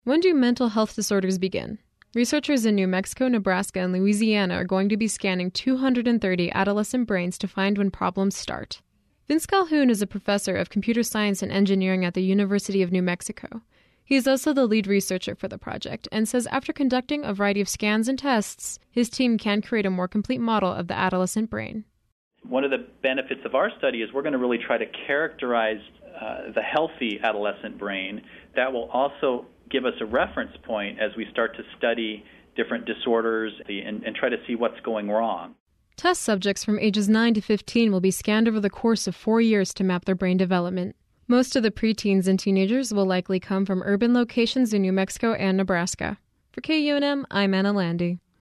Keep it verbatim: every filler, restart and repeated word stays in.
When do mental health disorders begin? Researchers in New Mexico, Nebraska, and Louisiana are going to be scanning two hundred thirty adolescent brains to find when problems start. Vince Calhoun is a professor of computer science and engineering at the University of New Mexico. He is also the lead researcher for the project and says after conducting a variety of scans and tests, his team can create a more complete model of the adolescent brain. One of the benefits of our study is we're going to really try to characterize uh, the healthy adolescent brain. That will also give us a reference point as we start to study different disorders and, and try to see what's going wrong. Test subjects from ages nine to fifteen will be scanned over the course of four years to map their brain development. Most of the preteens and teenagers will likely come from urban locations in New Mexico and Nebraska. For K U N M, I'm Anna Landy.